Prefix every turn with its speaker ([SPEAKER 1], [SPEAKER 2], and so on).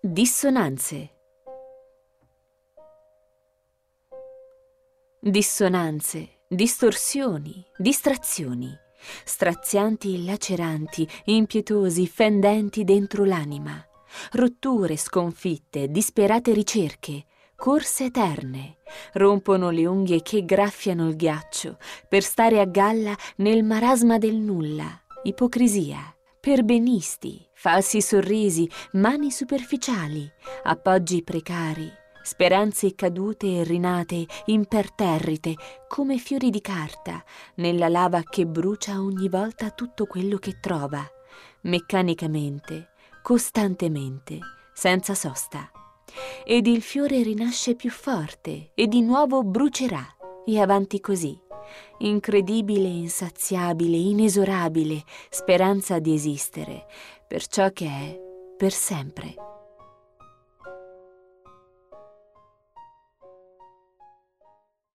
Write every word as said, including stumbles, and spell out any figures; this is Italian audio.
[SPEAKER 1] Dissonanze. Dissonanze, distorsioni, distrazioni, strazianti, laceranti, impietosi, fendenti dentro l'anima, rotture, sconfitte, disperate ricerche, corse eterne, rompono le unghie che graffiano il ghiaccio per stare a galla nel marasma del nulla, ipocrisia, perbenisti, falsi sorrisi, mani superficiali, appoggi precari, speranze cadute e rinate, imperterrite, come fiori di carta, nella lava che brucia ogni volta tutto quello che trova, meccanicamente, costantemente, senza sosta. Ed il fiore rinasce più forte e di nuovo brucerà, e avanti così, incredibile, insaziabile, inesorabile speranza di esistere, per ciò che è per sempre.